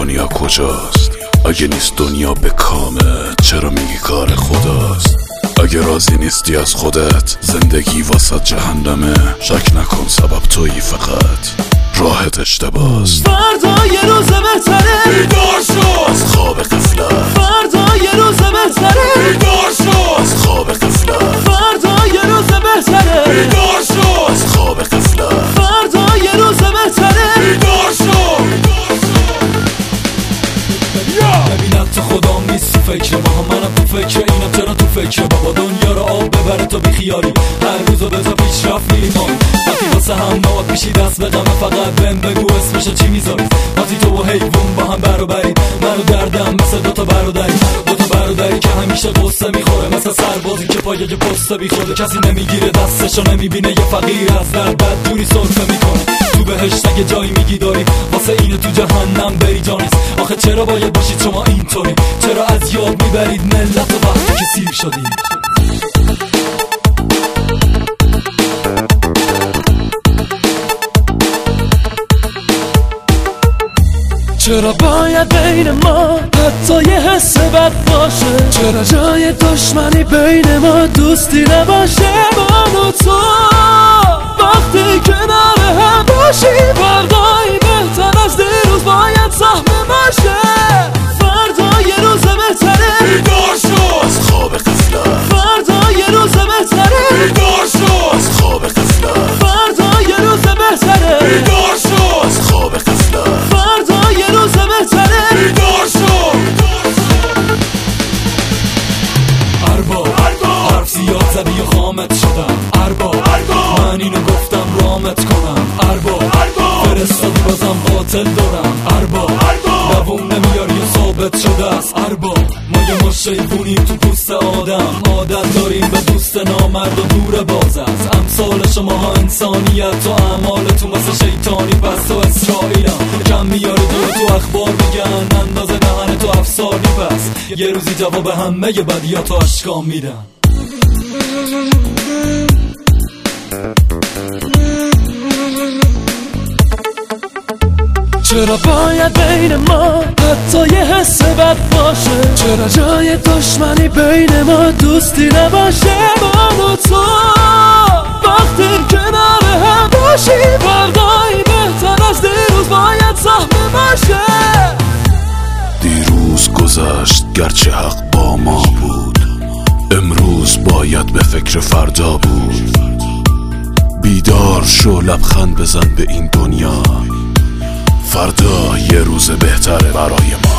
دنیا کجاست؟ اگه نیست دنیا به کامه چرا میگی کار خداست؟ اگه راضی نیستی از خودت زندگی واسه جهنمه، شک نکن سبب تویی، فقط راحت اشتباست. فردا یه روز بهتره، بیدار شو از خواب غفلت. فردا یه روز بهتره، بیدار شو از خواب غفلت. فردا یه روز بهتره، بیدار شو از خواب غفلت. فردا یه روز بهتره، بیدار شو. ببینم تو خدا نیست تو فکر ما، منم تو فکر اینم، چرا تو فکر بابا دنیا رو آب ببره تو بیخیالی، هر روزو بذار پیشرفت میریم ما. وقتی واسه هم نواد میشی دست به غمه، فقط بهم بگو اسمشو چی میذاری. وقتی تو و حیوان با هم برابری، منو دردم مثل دوتا برادری که همیشه قصه میخوره، مثل سربازی که پایه پسته بیخوره. کسی نمیگیره دستشو، نمیبینه یه فقیر از در بد دوری سرفه میکنه. تو بهشت اگه جایی میگی داری، واسه اینه تو جهنم بری جانیست. آخه چرا باید باشید شما اینطوری؟ چرا از یاد میبرید ملت و وقتی که سیر شدید؟ چرا باید بین ما حتی یه حس بد باشه؟ چرا جای دشمنی بین ما دوستی نباشه؟ من و تو وقتی کنار هم باشی، فردایی بهتر از دیروز باید سهم باشه. فردا یه روز بهتره، بیدار شو از خواب غفلت. فردا یه روز بهتره، بیدار شو از خواب غفلت. فردا یه روز بهتره، بیدار شو از خواب غفلت. فردا یه روز بهتره، بیدار شو. ارباب حرف زیاد زدی و خامت شدم. ارباب من اینو گفتم رامت کنم. ارباب فرستادی بازم قاتل دارم. ارباب دووم نمیاری و ثابت شده است. ارباب ما یه مشیبونیم تو پوست آدم، عادت داریم به دوست نامرد و دور باز است. امثال شماها انسانیت و اعمالتون واسه شیطانی، پس تو اسرائیلم کم میاره دور تو اخبار میگن اندازه دهن تو افسانی، پس یه روزی جواب همه ی بدیاتو اشکام میدن. چرا باید بین ما حتی یه حس بد باشه؟ چرا جای دشمنی بین ما دوستی نباشه؟ من و تو وقتی کنار هم باشی، فردایی بهتر از دیروز باید سهم باشه. دیروز گذشت گرچه حق با ما بود، امروز باید به فکر فردا بود. بیدار شو لبخند بزن به این دنیا، فردا یه روز بهتره برای ما.